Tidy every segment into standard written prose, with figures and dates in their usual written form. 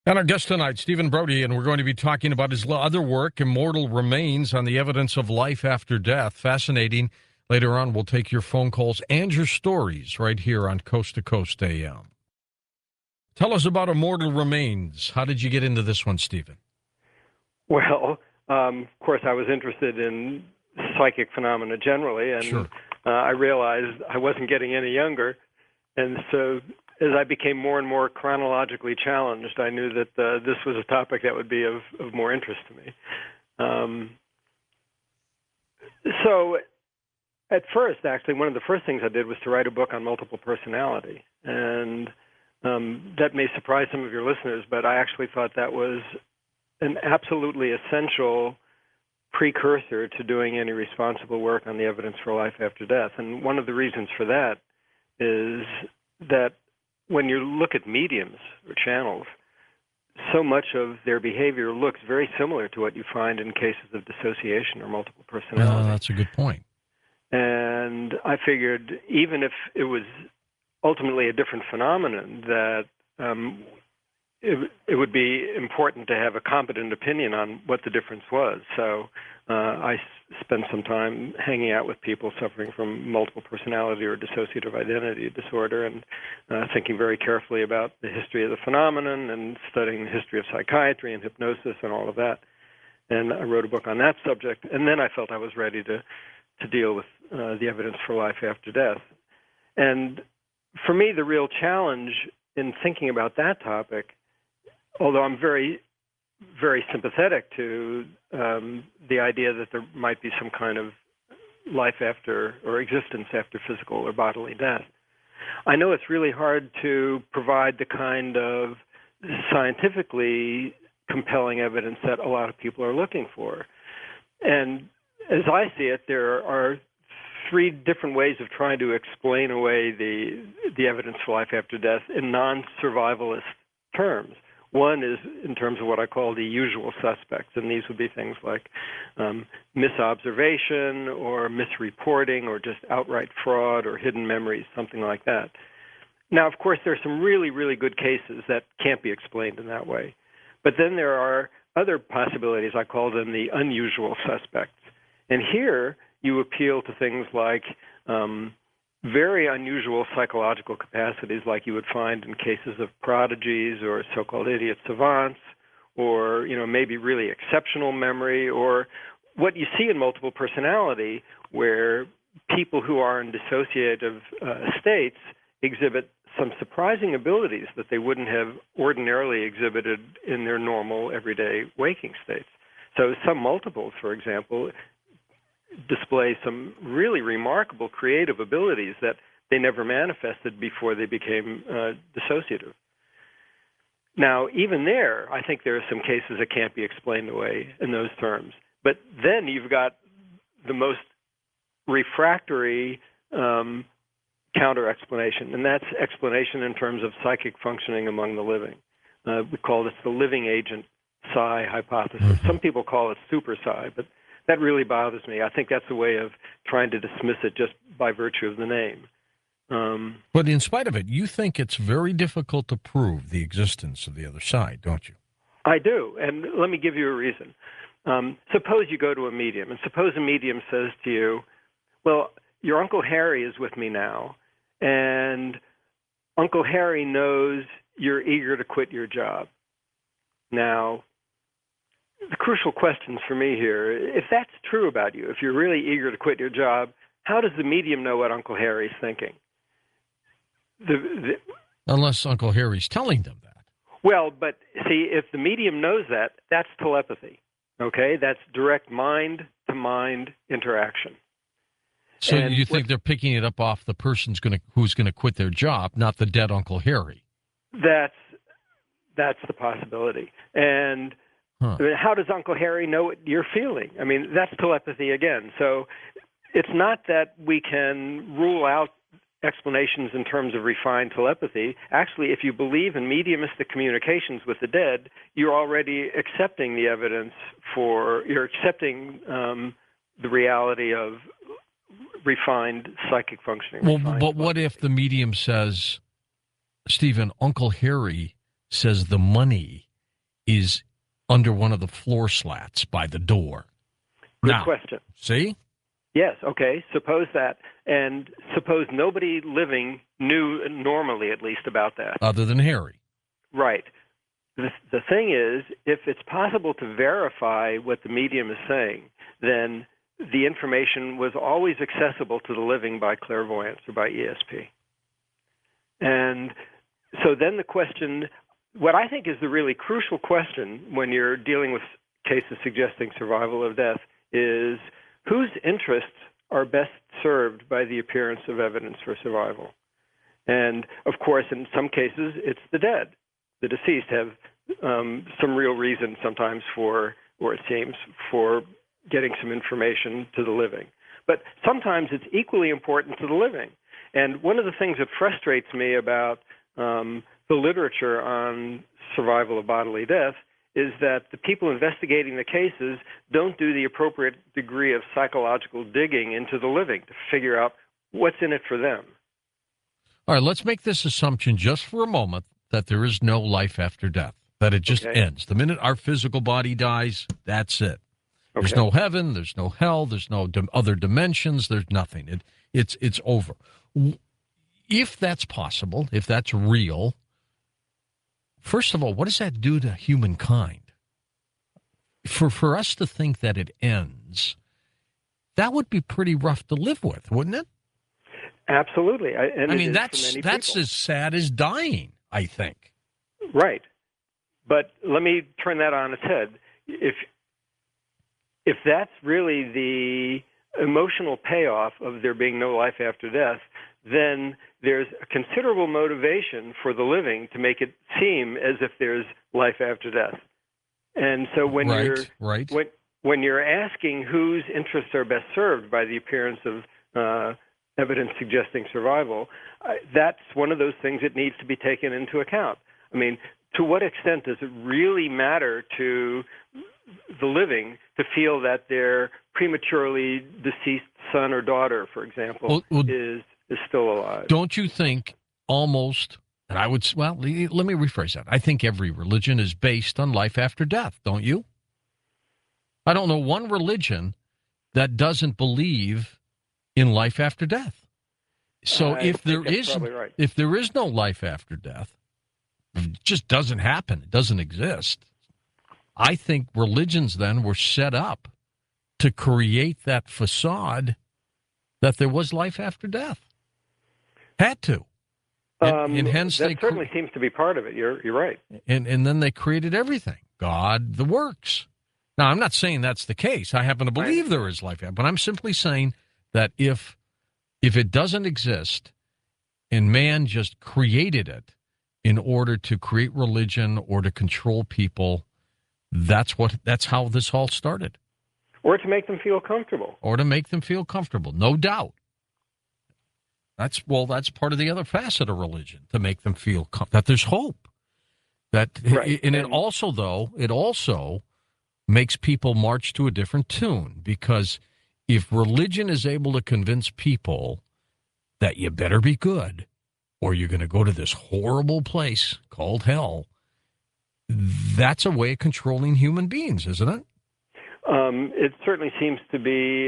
And our guest tonight, Stephen Brody, and we're going to be talking about his other work, Immortal Remains, on the evidence of life after death. Fascinating. Later on, we'll take your phone calls and your stories right here on Coast to Coast AM. Tell us about Immortal Remains. How did you get into this one, Stephen? Well, of course, I was interested in psychic phenomena generally, and Sure. I realized I wasn't getting any younger. And so as I became more and more chronologically challenged, I knew that this was a topic that would be of more interest to me. So at first, actually, one of the first things I did was to write a book on multiple personality. And that may surprise some of your listeners, but I actually thought that was an absolutely essential precursor to doing any responsible work on the evidence for life after death. And one of the reasons for that is that when you look at mediums or channels, so much of their behavior looks very similar to what you find in cases of dissociation or multiple personality. That's a good point. And I figured even if it was ultimately a different phenomenon, that it would be important to have a competent opinion on what the difference was. So I spent some time hanging out with people suffering from multiple personality or dissociative identity disorder and thinking very carefully about the history of the phenomenon and studying the history of psychiatry and hypnosis and all of that. And I wrote a book on that subject. And then I felt I was ready to deal with the evidence for life after death. And for me, the real challenge in thinking about that topic, although I'm very, very sympathetic to the idea that there might be some kind of life after or existence after physical or bodily death, I know it's really hard to provide the kind of scientifically compelling evidence that a lot of people are looking for. And as I see it, there are three different ways of trying to explain away the evidence for life after death in non-survivalist terms. One is in terms of what I call the usual suspects, and these would be things like misobservation or misreporting or just outright fraud or hidden memories, something like that. Now, of course, there are some really, really good cases that can't be explained in that way. But then there are other possibilities. I call them the unusual suspects. And here you appeal to things like very unusual psychological capacities like you would find in cases of prodigies or so-called idiot savants, or maybe really exceptional memory, or what you see in multiple personality where people who are in dissociative states exhibit some surprising abilities that they wouldn't have ordinarily exhibited in their normal everyday waking states. So some multiples, for example, display some really remarkable creative abilities that they never manifested before they became dissociative. Now, even there, I think there are some cases that can't be explained away in those terms. But then you've got the most refractory counter-explanation, and that's explanation in terms of psychic functioning among the living. We call this the living agent psi hypothesis. Mm-hmm. Some people call it super psi, but that really bothers me. I think that's a way of trying to dismiss it just by virtue of the name. But in spite of it, you think it's very difficult to prove the existence of the other side, don't you? I do, and let me give you a reason. Suppose you go to a medium, and suppose a medium says to you, well, your Uncle Harry is with me now, and Uncle Harry knows you're eager to quit your job. Now, the crucial questions for me here, if that's true about you, if you're really eager to quit your job, how does the medium know what Uncle Harry's thinking? Unless Uncle Harry's telling them that. Well, but see, if the medium knows that, that's telepathy, okay? That's direct mind-to-mind interaction. So you think they're picking it up off the person who's going to quit their job, not the dead Uncle Harry? That's the possibility. And how does Uncle Harry know what you're feeling? I mean, that's telepathy again. So it's not that we can rule out explanations in terms of refined telepathy. Actually, if you believe in mediumistic communications with the dead, you're already accepting the evidence you're accepting the reality of refined psychic functioning. Well, but what if the medium says, Stephen, Uncle Harry says the money is under one of the floor slats by the door. Good question. See? Yes, okay, suppose that, and suppose nobody living knew, normally at least, about that. Other than Harry. Right. The thing is, if it's possible to verify what the medium is saying, then the information was always accessible to the living by clairvoyance or by ESP. And so then the question, what I think is the really crucial question when you're dealing with cases suggesting survival or death is whose interests are best served by the appearance of evidence for survival? And, of course, in some cases, it's the dead. The deceased have some real reason sometimes for, or it seems, for getting some information to the living. But sometimes it's equally important to the living. And one of the things that frustrates me about the literature on survival of bodily death is that the people investigating the cases don't do the appropriate degree of psychological digging into the living to figure out what's in it for them. All right, let's make this assumption just for a moment that there is no life after death, that it just ends. The minute our physical body dies, that's it. Okay. There's no heaven, there's no hell, there's no other dimensions, there's nothing. It's over. If that's possible, if that's real, first of all, what does that do to humankind? For us to think that it ends, that would be pretty rough to live with, wouldn't it? Absolutely. I mean, that's as sad as dying, I think. Right. But let me turn that on its head. If that's really the emotional payoff of there being no life after death, then there's a considerable motivation for the living to make it seem as if there's life after death. And so when you're asking whose interests are best served by the appearance of evidence suggesting survival, that's one of those things that needs to be taken into account. I mean, to what extent does it really matter to the living to feel that their prematurely deceased son or daughter, for example, is still alive? Don't you think almost, and I would, well, let me rephrase that. I think every religion is based on life after death, don't you? I don't know one religion that doesn't believe in life after death. So if there is no life after death, it just doesn't happen. It doesn't exist. I think religions then were set up to create that facade that there was life after death. Had to. And hence that certainly seems to be part of it. You're right. And then they created everything. God, the works. Now, I'm not saying that's the case. I happen to believe there is life after, but I'm simply saying that if it doesn't exist and man just created it in order to create religion or to control people, that's how this all started. Or to make them feel comfortable. No doubt. That's part of the other facet of religion, to make them feel that there's hope. And it also makes people march to a different tune, because if religion is able to convince people that you better be good or you're going to go to this horrible place called hell, that's a way of controlling human beings, isn't it? It certainly seems to be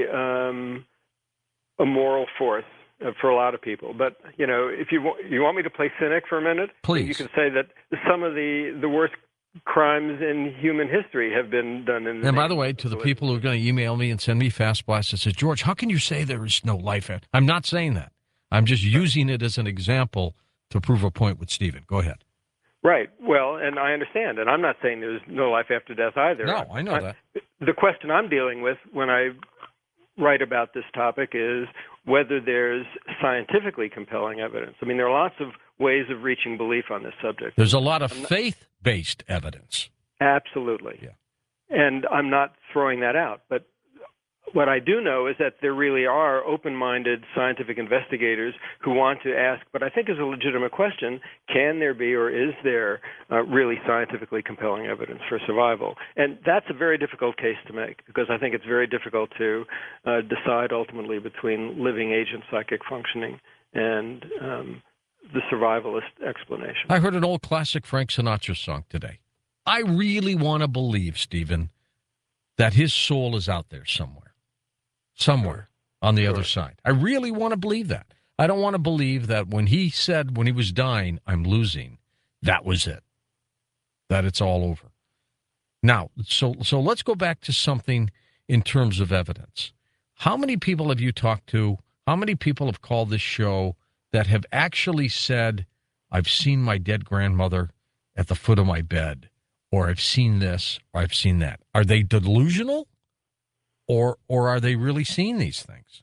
a moral force for a lot of people. But, if you want me to play cynic for a minute, please. You can say that some of the worst crimes in human history have been done in the And by the way, to the people who are going to email me and send me fast blasts that says, George, how can you say there is no life after? I'm not saying that. I'm just using it as an example to prove a point with Stephen. Go ahead. Right. Well, and I understand, and I'm not saying there's no life after death either. No, I know that. The question I'm dealing with when I write about this topic is whether there's scientifically compelling evidence. I mean, there are lots of ways of reaching belief on this subject. There's a lot of faith-based evidence. Absolutely. Yeah. And I'm not throwing that out, but what I do know is that there really are open-minded scientific investigators who want to ask, but I think is a legitimate question, can there be or is there really scientifically compelling evidence for survival? And that's a very difficult case to make, because I think it's very difficult to decide ultimately between living agent psychic functioning and the survivalist explanation. I heard an old classic Frank Sinatra song today. I really want to believe, Stephen, that his soul is out there somewhere on the other side. I really want to believe that. I don't want to believe that when he said, when he was dying, I'm losing, that was it, that it's all over. Now, so let's go back to something in terms of evidence. How many people have you talked to? How many people have called this show that have actually said, I've seen my dead grandmother at the foot of my bed, or I've seen this, or I've seen that? Are they delusional, or are they really seeing these things?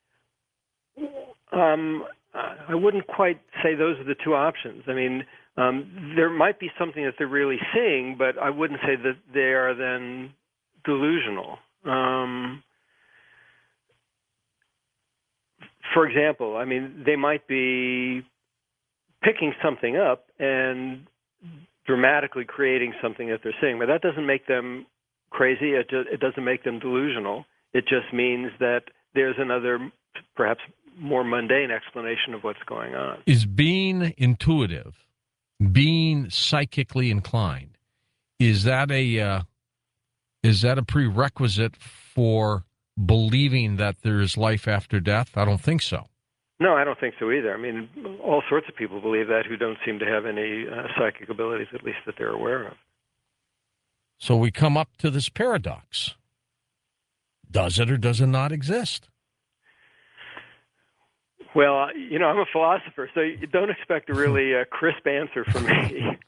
I wouldn't quite say those are the two options. I mean, there might be something that they're really seeing, but I wouldn't say that they are then delusional. For example, I mean, they might be picking something up and dramatically creating something that they're seeing, but that doesn't make them crazy. It doesn't make them delusional. It just means that there's another, perhaps more mundane explanation of what's going on. Is being intuitive, being psychically inclined, is that a prerequisite for believing that there is life after death? I don't think so. No, I don't think so either. I mean, all sorts of people believe that who don't seem to have any psychic abilities, at least that they're aware of. So we come up to this paradox. Does it or does it not exist? Well, you know, I'm a philosopher, so you don't expect a really crisp answer from me.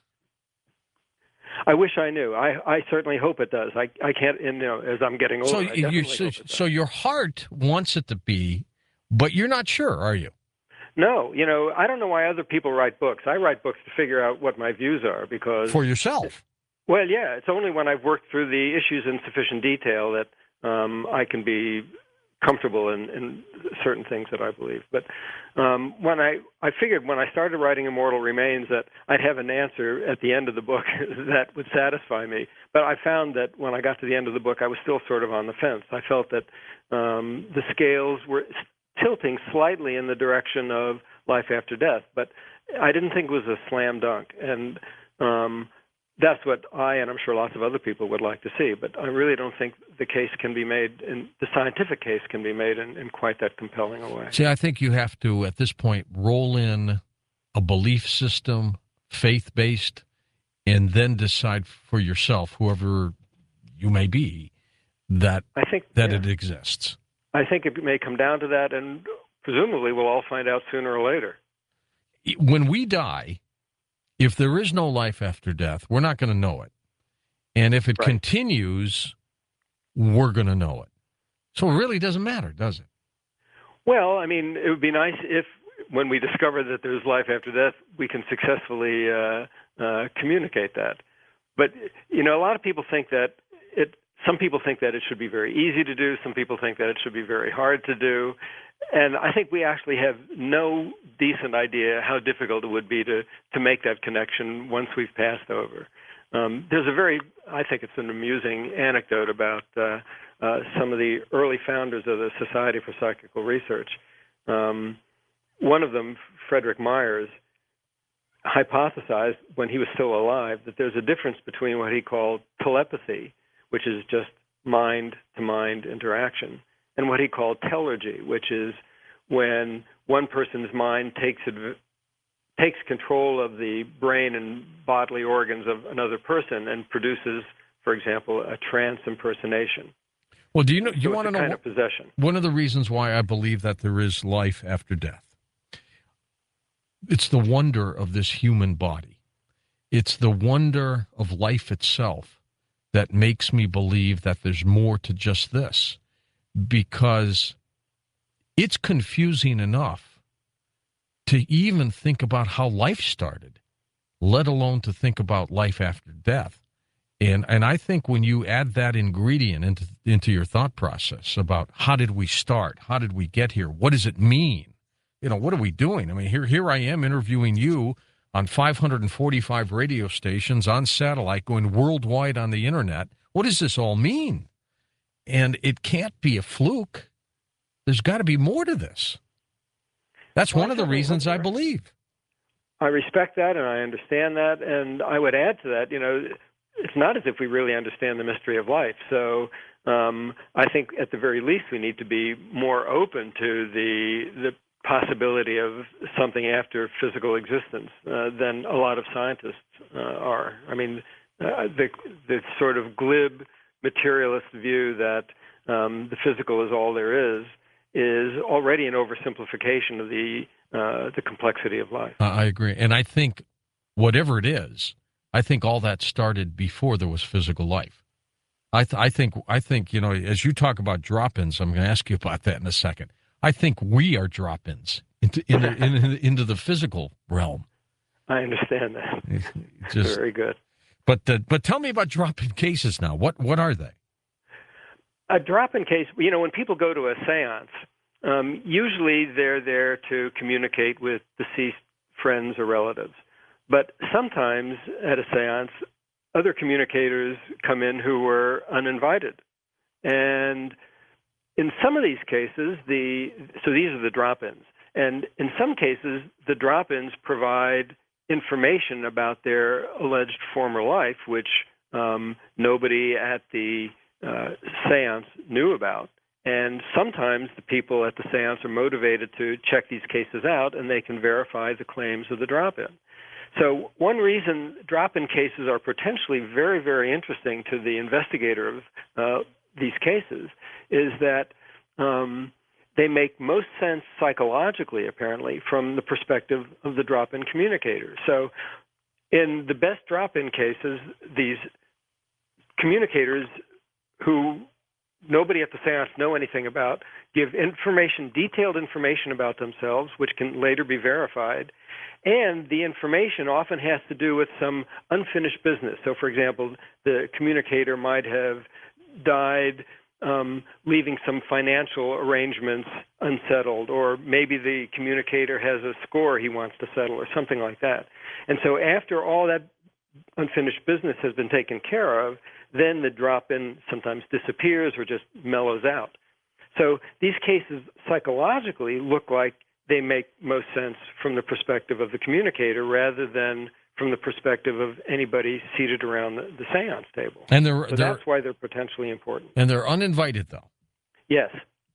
I wish I knew. I certainly hope it does. I can't, you know, as I'm getting older. So your heart wants it to be, but you're not sure, are you? No, you know, I don't know why other people write books. I write books to figure out what my views are because... For yourself? Well, yeah. It's only when I've worked through the issues in sufficient detail that I can be comfortable in certain things that I believe. But when I figured when I started writing Immortal Remains that I'd have an answer at the end of the book that would satisfy me. But I found that when I got to the end of the book, I was still sort of on the fence. I felt that the scales were tilting slightly in the direction of life after death, but I didn't think it was a slam dunk. And that's what I, and I'm sure lots of other people would like to see, but I really don't think the case can be made, the scientific case can be made in quite that compelling a way. See, I think you have to, at this point, roll in a belief system, faith-based, and then decide for yourself, whoever you may be, that it exists. I think it may come down to that, and presumably we'll all find out sooner or later. When we die, if there is no life after death, we're not going to know it. And if it continues, we're going to know it. So it really doesn't matter, does it? Well, I mean, it would be nice if, when we discover that there's life after death, we can successfully communicate that. But, you know, a lot of people think that some people think that it should be very easy to do. Some people think that it should be very hard to do. And I think we actually have no decent idea how difficult it would be to make that connection once we've passed over. I think it's an amusing anecdote about some of the early founders of the Society for Psychical Research. One of them, Frederick Myers, hypothesized when he was still alive that there's a difference between what he called telepathy, which is just mind-to-mind interaction, and what he called telergy, which is when one person's mind takes control of the brain and bodily organs of another person and produces, for example, a trance impersonation. Well, do you know? You want to know kind of possession. One of the reasons why I believe that there is life after death. It's the wonder of this human body. It's the wonder of life itself that makes me believe that there's more to just this, because it's confusing enough to even think about how life started, let alone to think about life after death. And I think when you add that ingredient into your thought process about how did we start, how did we get here, what does it mean, you know, what are we doing? I mean, here I am interviewing you on 545 radio stations, on satellite, going worldwide on the internet. What does this all mean? And it can't be a fluke. There's got to be more to this. That's one of the reasons I believe. I respect that, and I understand that, and I would add to that, you know, it's not as if we really understand the mystery of life. So I think at the very least we need to be more open to the possibility of something after physical existence than a lot of scientists are. I mean, the sort of glib materialist view that the physical is all there is already an oversimplification of the complexity of life. I agree, and I think whatever it is, I think all that started before there was physical life. I think as you talk about drop-ins, I'm going to ask you about that in a second. I think we are drop-ins into the physical realm. I understand that. Just, very good. But tell me about drop-in cases now. What are they? A drop-in case, when people go to a seance, usually they're there to communicate with deceased friends or relatives. But sometimes at a seance, other communicators come in who were uninvited. And in some of these cases, so these are the drop-ins. And in some cases, the drop-ins provide information about their alleged former life, which nobody at the seance knew about. And sometimes the people at the seance are motivated to check these cases out, and they can verify the claims of the drop-in. So one reason drop-in cases are potentially very, very interesting to the investigator of these cases is that they make most sense psychologically, apparently, from the perspective of the drop-in communicator. So in the best drop-in cases, these communicators who nobody at the seance know anything about give detailed information about themselves, which can later be verified. And the information often has to do with some unfinished business. So, for example, the communicator might have died leaving some financial arrangements unsettled, or maybe the communicator has a score he wants to settle, or something like that. And so after all that unfinished business has been taken care of, then the drop-in sometimes disappears or just mellows out. So these cases psychologically look like they make most sense from the perspective of the communicator rather than from the perspective of anybody seated around the seance table. And that's why they're potentially important. And they're uninvited, though. Yes.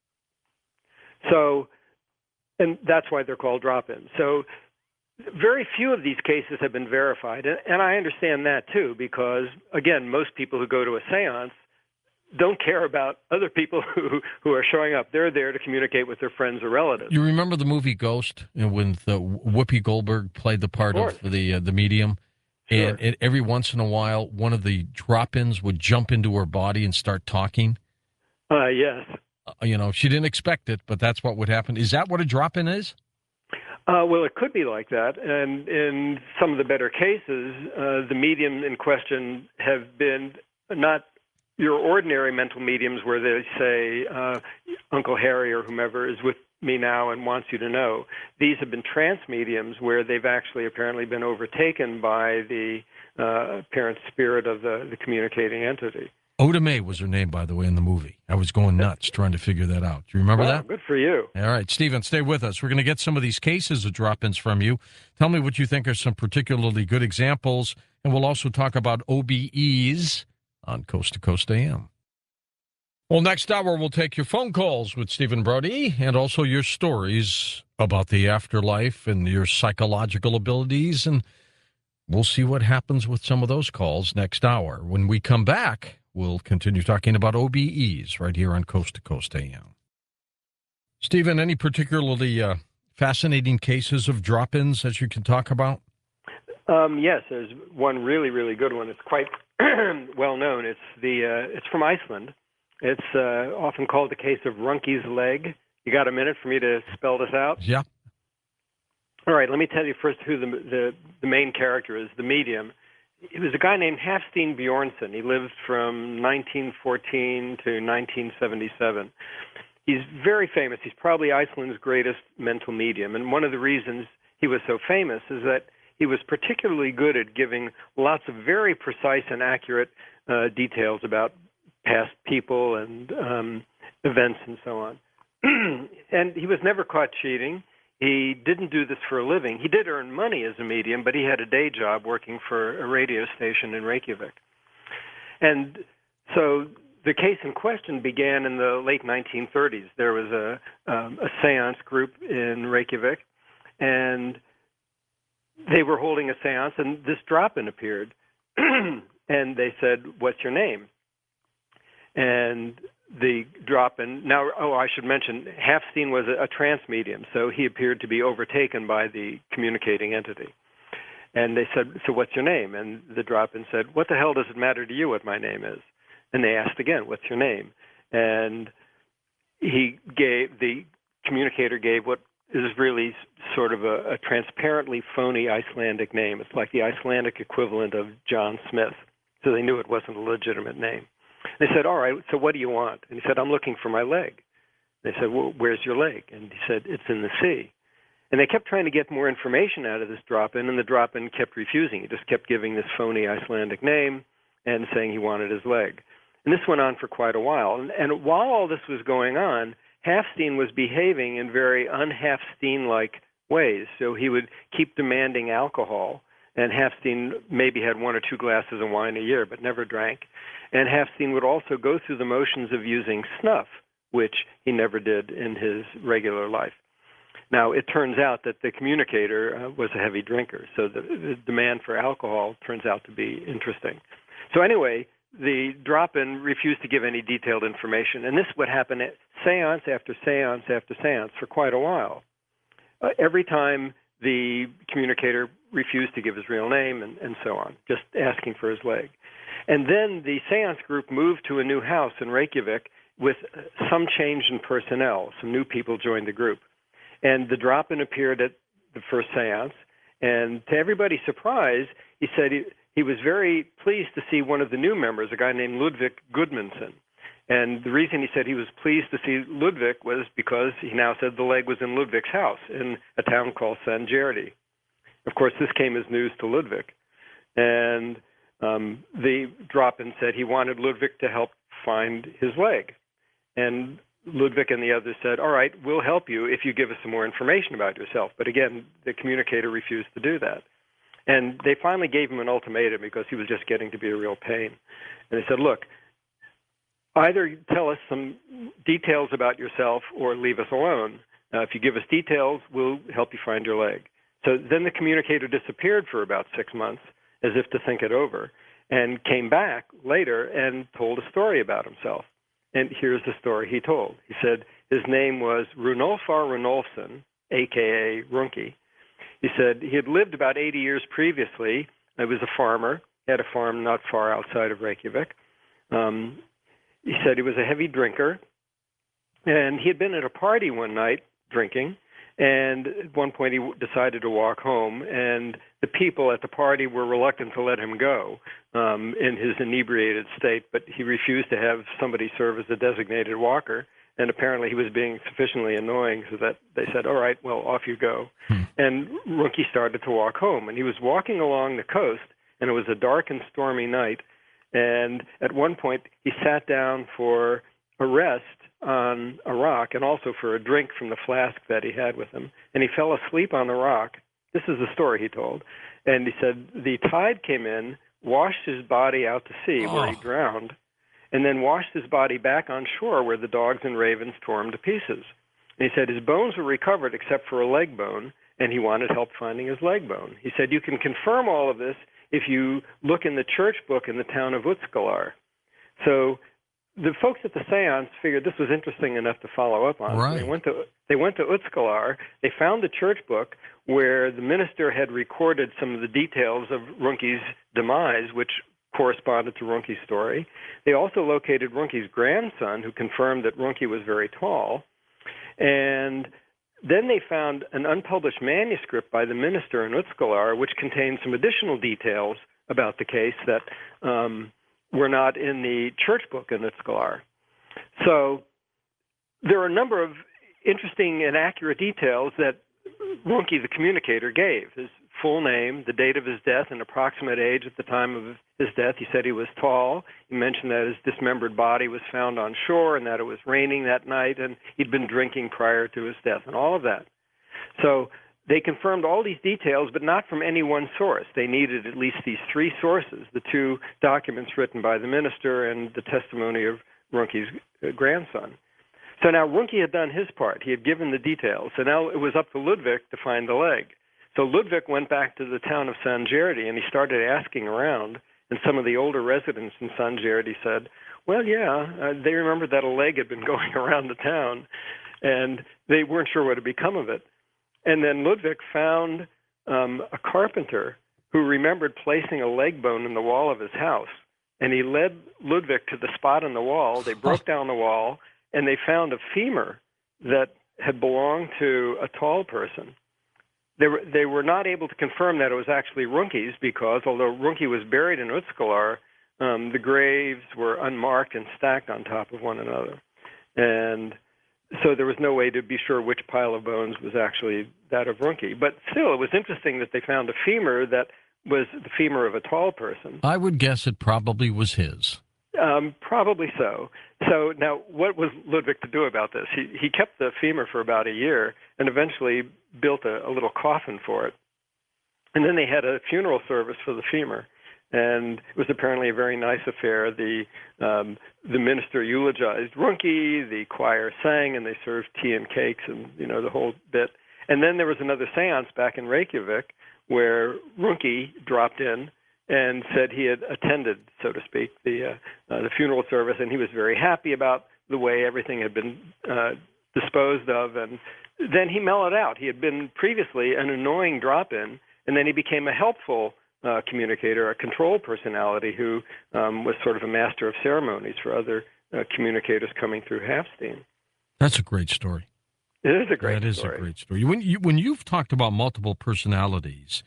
So, and that's why they're called drop-ins. So very few of these cases have been verified, and I understand that too, because, again, most people who go to a seance don't care about other people who are showing up. They're there to communicate with their friends or relatives. You remember the movie Ghost, when Whoopi Goldberg played the part of the medium? Sure. And every once in a while, one of the drop-ins would jump into her body and start talking? Yes. She didn't expect it, but that's what would happen. Is that what a drop-in is? Well, it could be like that. And in some of the better cases, the medium in question have been not your ordinary mental mediums where they say, Uncle Harry or whomever is with me now and wants you to know. These have been trance mediums where they've actually apparently been overtaken by the apparent spirit of the communicating entity. Oda Mae was her name, by the way, in the movie. I was going nuts trying to figure that out. Do you remember that? Good for you. All right, Stephen, stay with us. We're going to get some of these cases of drop-ins from you. Tell me what you think are some particularly good examples, and we'll also talk about OBEs on Coast to Coast AM. Well, next hour, we'll take your phone calls with Stephen Brody and also your stories about the afterlife and your psychological abilities, and we'll see what happens with some of those calls next hour. When we come back, we'll continue talking about OBEs right here on Coast to Coast AM. Stephen, any particularly fascinating cases of drop-ins that you can talk about? Yes, there's one really, really good one. It's quite well known. It's from Iceland. It's often called the case of Runke's leg. You got a minute for me to spell this out? Yeah. All right, let me tell you first who the main character is, the medium. It was a guy named Hafstein Bjornsson. He lived from 1914 to 1977. He's very famous. He's probably Iceland's greatest mental medium. And one of the reasons he was so famous is that he was particularly good at giving lots of very precise and accurate details about past people and events and so on. And he was never caught cheating. He didn't do this for a living. He did earn money as a medium, but he had a day job working for a radio station in Reykjavik. And so the case in question began in the late 1930s. There was a seance group in Reykjavik, and they were holding a seance, and this drop-in appeared. And they said, "What's your name?" And the drop-in, now, I should mention, Hafstein was a trance medium, so he appeared to be overtaken by the communicating entity. And they said, "So what's your name?" And the drop-in said, "What the hell does it matter to you what my name is?" And they asked again, "What's your name?" And the communicator gave what is really sort of a transparently phony Icelandic name. It's like the Icelandic equivalent of John Smith. So they knew it wasn't a legitimate name. They said, "All right, so what do you want?" And he said, "I'm looking for my leg." They said, "Well, where's your leg?" And he said, "It's in the sea." And they kept trying to get more information out of this drop-in, and the drop-in kept refusing. He just kept giving this phony Icelandic name and saying he wanted his leg. And this went on for quite a while. And while all this was going on, Hafstein was behaving in very un-Hafstein-like ways. So he would keep demanding alcohol, and Hafstein maybe had 1 or 2 glasses of wine a year, but never drank. And Hafstein would also go through the motions of using snuff, which he never did in his regular life. Now, it turns out that the communicator was a heavy drinker, so the demand for alcohol turns out to be interesting. So anyway, the drop-in refused to give any detailed information, and this would happen at seance after seance after seance for quite a while. Every time the communicator refused to give his real name and so on, just asking for his leg. And then the seance group moved to a new house in Reykjavik with some change in personnel. Some new people joined the group. And the drop-in appeared at the first seance, and to everybody's surprise, he said he was very pleased to see one of the new members, a guy named Ludvig Gudmundsson. And the reason he said he was pleased to see Ludvig was because he now said the leg was in Ludvig's house in a town called San Gerdi. Of course, this came as news to Ludvig. And the drop-in said he wanted Ludvig to help find his leg. And Ludvig and the others said, "All right, we'll help you if you give us some more information about yourself." But again, the communicator refused to do that. And they finally gave him an ultimatum because he was just getting to be a real pain. And they said, "Look, either tell us some details about yourself or leave us alone. If you give us details, we'll help you find your leg." So then the communicator disappeared for about 6 months as if to think it over, and came back later and told a story about himself. And here's the story he told. He said his name was Runolfar Runolfsson, a.k.a. Runki. He said he had lived about 80 years previously. He was a farmer. He had a farm not far outside of Reykjavik. He said he was a heavy drinker. And he had been at a party one night drinking. And at one point he decided to walk home. And the people at the party were reluctant to let him go in his inebriated state, but he refused to have somebody serve as a designated walker, and apparently he was being sufficiently annoying so that they said, "All right, well, off you go." And Runki started to walk home, and he was walking along the coast, and it was a dark and stormy night, and at one point he sat down for a rest on a rock and also for a drink from the flask that he had with him, and he fell asleep on the rock. This is the story he told. And he said the tide came in, washed his body out to sea where he drowned, and then washed his body back on shore where the dogs and ravens tore him to pieces. And he said his bones were recovered except for a leg bone, and he wanted help finding his leg bone. He said you can confirm all of this if you look in the church book in the town of Utskalar. So the folks at the seance figured this was interesting enough to follow up on. Right. They went to Utskalar. They found the church book where the minister had recorded some of the details of Runki's demise, which corresponded to Runki's story. They also located Runki's grandson, who confirmed that Runki was very tall. And then they found an unpublished manuscript by the minister in Utskalar, which contained some additional details about the case that were not in the church book in Utskalar. So there are a number of interesting and accurate details that Runki, the communicator, gave. His full name, the date of his death, and approximate age at the time of his death. He said he was tall. He mentioned that his dismembered body was found on shore and that it was raining that night, and he'd been drinking prior to his death, and all of that. So they confirmed all these details, but not from any one source. They needed at least these three sources, the two documents written by the minister and the testimony of Runke's grandson. So now Runke had done his part. He had given the details. So now it was up to Ludwig to find the leg. So Ludwig went back to the town of San Gerdi, and he started asking around. And some of the older residents in San Gerdi said, well, yeah, they remembered that a leg had been going around the town, and they weren't sure what had become of it. And then Ludwig found a carpenter who remembered placing a leg bone in the wall of his house. And he led Ludwig to the spot in the wall. They broke down the wall, and they found a femur that had belonged to a tall person. They were not able to confirm that it was actually Runke's because, although Runke was buried in Utsklar, the graves were unmarked and stacked on top of one another. And so there was no way to be sure which pile of bones was actually that of Runke. But still, it was interesting that they found a femur that was the femur of a tall person. I would guess it probably was his. Probably so. So now, what was Ludwig to do about this? He kept the femur for about a year and eventually built a little coffin for it. And then they had a funeral service for the femur. And it was apparently a very nice affair. The minister eulogized Runke, the choir sang, and they served tea and cakes and, the whole bit. And then there was another seance back in Reykjavik where Runke dropped in and said he had attended, so to speak, the funeral service, and he was very happy about the way everything had been disposed of. And then he mellowed out. He had been previously an annoying drop-in, and then he became a helpful communicator, a control personality who was sort of a master of ceremonies for other communicators coming through Hafstein. That's a great story. It is a great story. That is a great story. When you've talked about multiple personalities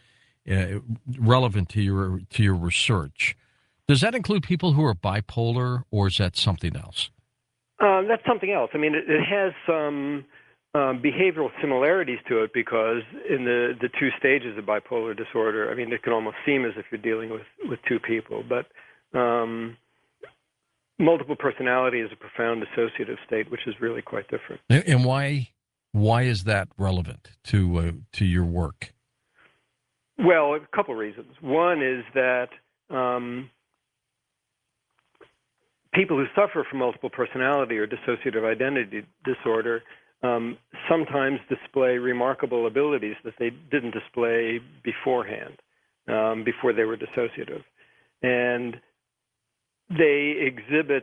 relevant to your research, does that include people who are bipolar, or is that something else? That's something else. I mean, it has some behavioral similarities to it because in the two stages of bipolar disorder, I mean, it can almost seem as if you're dealing with two people, but multiple personality is a profound dissociative state, which is really quite different. And why is that relevant to your work? Well, a couple reasons. One is that people who suffer from multiple personality or dissociative identity disorder sometimes display remarkable abilities that they didn't display beforehand, before they were dissociative. And they exhibit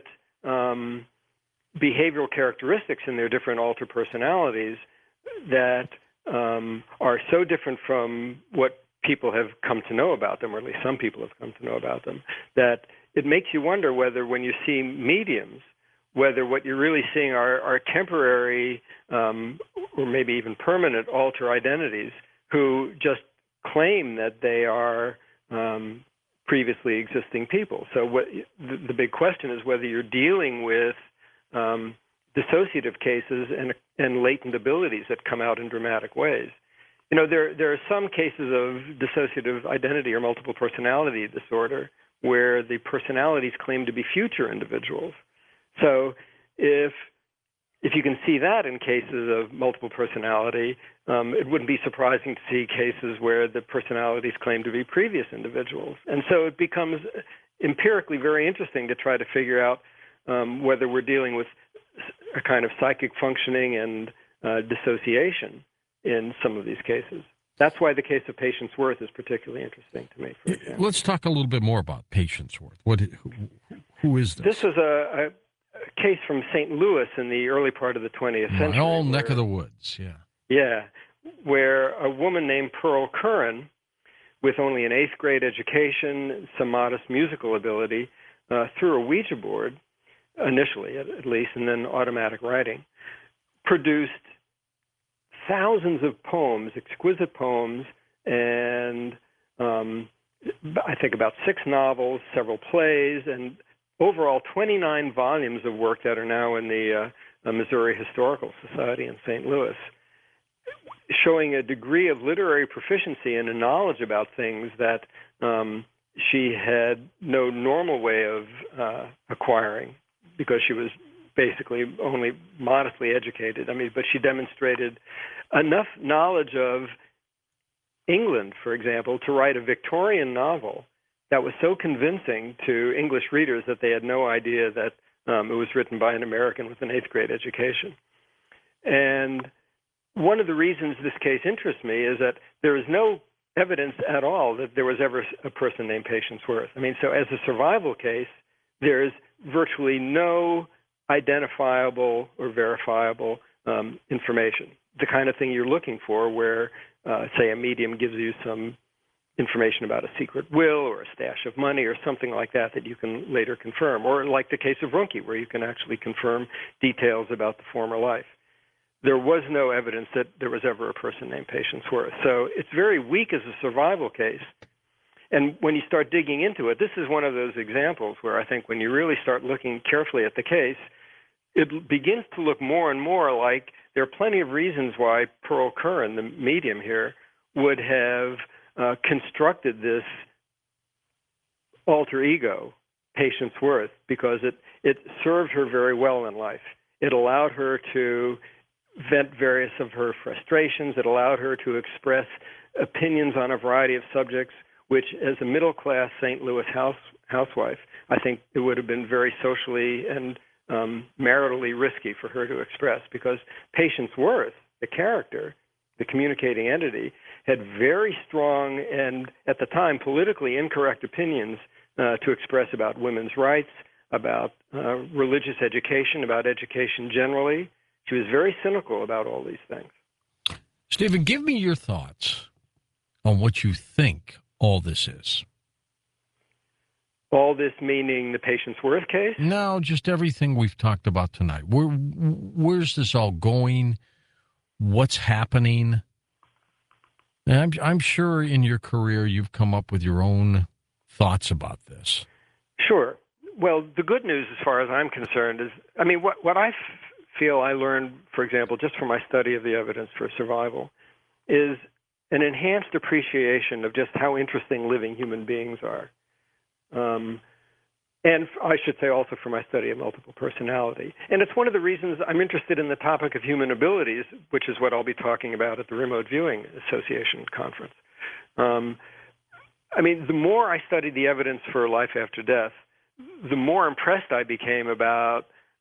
behavioral characteristics in their different alter personalities that are so different from what people have come to know about them, or at least some people have come to know about them, that it makes you wonder whether when you see mediums, whether what you're really seeing are temporary or maybe even permanent alter identities who just claim that they are previously existing people. So the big question is whether you're dealing with dissociative cases and latent abilities that come out in dramatic ways. There are some cases of dissociative identity or multiple personality disorder where the personalities claim to be future individuals. So if you can see that in cases of multiple personality, it wouldn't be surprising to see cases where the personalities claim to be previous individuals. And so it becomes empirically very interesting to try to figure out whether we're dealing with a kind of psychic functioning and dissociation in some of these cases. That's why the case of Patience Worth is particularly interesting to me, for example. Let's talk a little bit more about Patience Worth. Who is this? This was a case from St. Louis in the early part of the 20th century. My old neck of the woods, yeah. Yeah, where a woman named Pearl Curran, with only an 8th grade education, some modest musical ability, through a Ouija board, initially at least, and then automatic writing, produced thousands of poems, exquisite poems, and I think about 6 novels, several plays, and overall 29 volumes of work that are now in the Missouri Historical Society in St. Louis, showing a degree of literary proficiency and a knowledge about things that she had no normal way of acquiring because she was basically only modestly educated. I mean, but she demonstrated enough knowledge of England, for example, to write a Victorian novel that was so convincing to English readers that they had no idea that it was written by an American with an 8th grade education. And one of the reasons this case interests me is that there is no evidence at all that there was ever a person named Patience Worth. I mean, so as a survival case, there's virtually no identifiable or verifiable information, the kind of thing you're looking for where, say, a medium gives you some information about a secret will or a stash of money or something like that that you can later confirm, or like the case of Runke, where you can actually confirm details about the former life. There was no evidence that there was ever a person named Patience Worth. So it's very weak as a survival case. And when you start digging into it, this is one of those examples where I think when you really start looking carefully at the case, it begins to look more and more like there are plenty of reasons why Pearl Curran, the medium here, would have constructed this alter ego, Patience Worth, because it served her very well in life. It allowed her to vent various of her frustrations. It allowed her to express opinions on a variety of subjects, which as a middle-class St. Louis housewife, I think it would have been very socially and maritally risky for her to express, because Patience Worth, the character, the communicating entity, had very strong and, at the time, politically incorrect opinions to express about women's rights, about religious education, about education generally. She was very cynical about all these things. Stephen, give me your thoughts on what you think all this is. All this meaning the Patience Worth case? No, just everything we've talked about tonight. Where's this all going? What's happening? And I'm sure in your career you've come up with your own thoughts about this. Sure. Well, the good news as far as I'm concerned is, I mean, what I feel I learned, for example, just from my study of the evidence for survival, is an enhanced appreciation of just how interesting living human beings are. And I should say also for my study of multiple personality. And it's one of the reasons I'm interested in the topic of human abilities, which is what I'll be talking about at the Remote Viewing Association conference. I mean, the more I studied the evidence for life after death, the more impressed I became about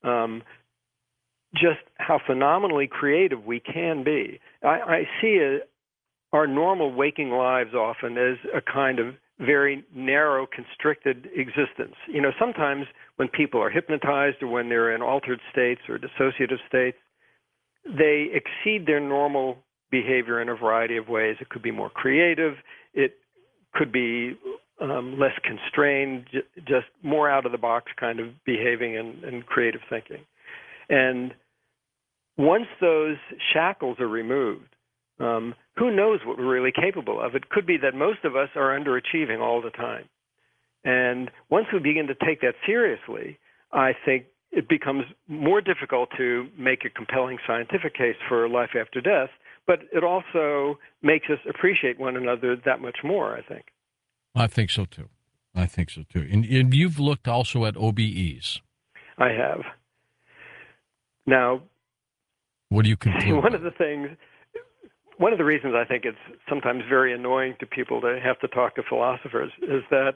just how phenomenally creative we can be. I see our normal waking lives often as a kind of very narrow, constricted existence. You know, sometimes when people are hypnotized or when they're in altered states or dissociative states, they exceed their normal behavior in a variety of ways. It could be more creative. It could be less constrained, just more out-of-the-box kind of behaving and creative thinking. And once those shackles are removed, who knows what we're really capable of? It could be that most of us are underachieving all the time. And once we begin to take that seriously, I think it becomes more difficult to make a compelling scientific case for life after death, but it also makes us appreciate one another that much more, I think. I think so, too. And you've looked also at OBEs. I have. Now, what do you conclude? One of the reasons I think it's sometimes very annoying to people to have to talk to philosophers is that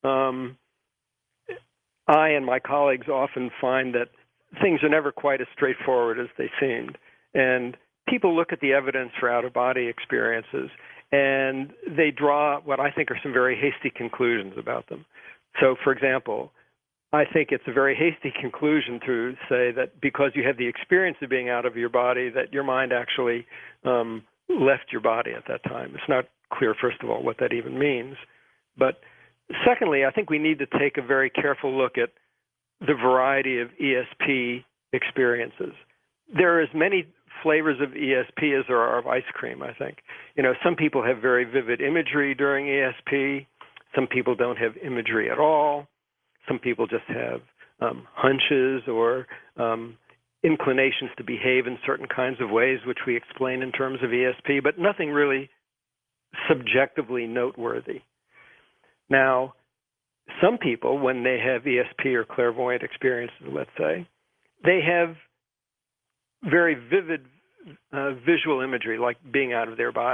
I and my colleagues often find that things are never quite as straightforward as they seemed. And people look at the evidence for out-of-body experiences, and they draw what I think are some very hasty conclusions about them. So, for example, I think it's a very hasty conclusion to say that because you have the experience of being out of your body, that your mind actually left your body at that time. It's not clear, first of all, what that even means. But secondly, I think we need to take a very careful look at the variety of ESP experiences. There are as many flavors of ESP as there are of ice cream, I think. You know, some people have very vivid imagery during ESP. Some people don't have imagery at all. Some people just have hunches or inclinations to behave in certain kinds of ways, which we explain in terms of ESP, but nothing really subjectively noteworthy. Now, some people, when they have ESP or clairvoyant experiences, let's say, they have very vivid visual imagery, like being out of their body,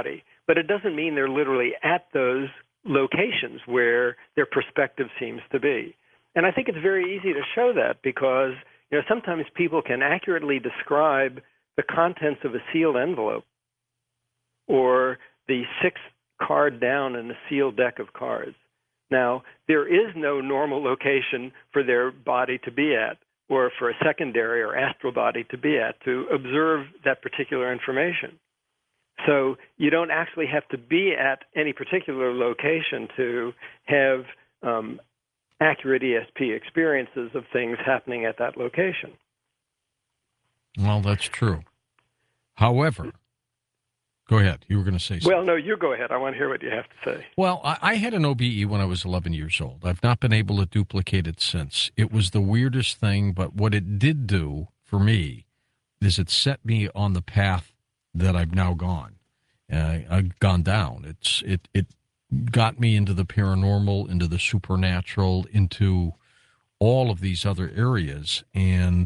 but it doesn't mean they're literally at those locations where their perspective seems to be. And I think it's very easy to show that because sometimes people can accurately describe the contents of a sealed envelope or the sixth card down in a sealed deck of cards. Now, there is no normal location for their body to be at or for a secondary or astral body to be at to observe that particular information. So you don't actually have to be at any particular location to have accurate ESP experiences of things happening at that location. Well, that's true. However, go ahead. You were going to say something. Well, no, you go ahead. I want to hear what you have to say. Well, I had an OBE when I was 11 years old. I've not been able to duplicate it since. It was the weirdest thing, but what it did do for me is it set me on the path that I've now gone. I've gone down. It got me into the paranormal, into the supernatural, into all of these other areas. And,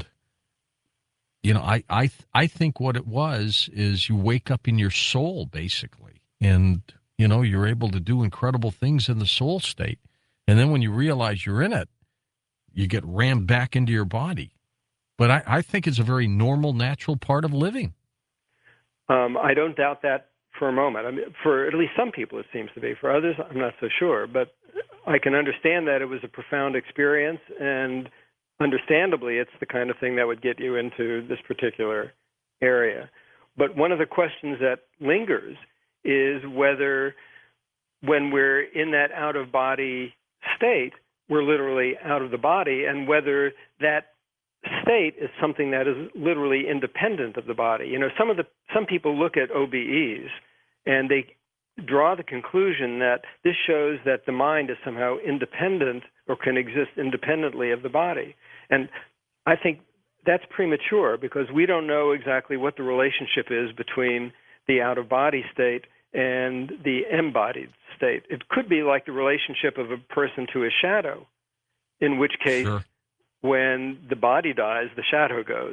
I think what it was is you wake up in your soul, basically. And, you're able to do incredible things in the soul state. And then when you realize you're in it, you get rammed back into your body. But I think it's a very normal, natural part of living. I don't doubt that for a moment. I mean, for at least some people, it seems to be. For others, I'm not so sure. But I can understand that it was a profound experience, and understandably, it's the kind of thing that would get you into this particular area. But one of the questions that lingers is whether when we're in that out-of-body state, we're literally out of the body, and whether that state is something that is literally independent of the body. Some people look at OBEs and they draw the conclusion that this shows that the mind is somehow independent or can exist independently of the body. And I think that's premature because we don't know exactly what the relationship is between the out-of-body state and the embodied state. It could be like the relationship of a person to a shadow, in which case, sure, when the body dies, the shadow goes.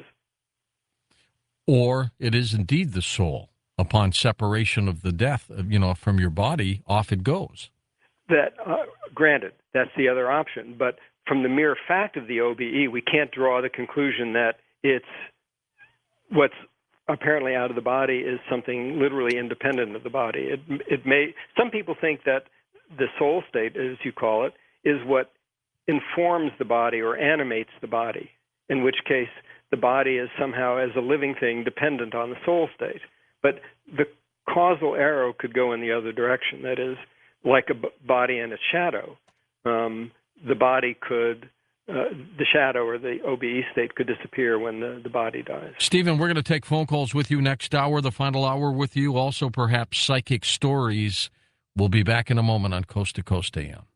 Or it is indeed the soul. Upon separation of the death, from your body, off it goes. That, granted, that's the other option. But from the mere fact of the OBE, we can't draw the conclusion that it's what's apparently out of the body is something literally independent of the body. Some people think that the soul state, as you call it, is what informs the body or animates the body, in which case the body is somehow, as a living thing, dependent on the soul state. But the causal arrow could go in the other direction. That is, like a body and its shadow, the body could, the shadow or the OBE state could disappear when the body dies. Stephen, we're going to take phone calls with you next hour, the final hour with you. Also, perhaps psychic stories. We'll be back in a moment on Coast to Coast AM.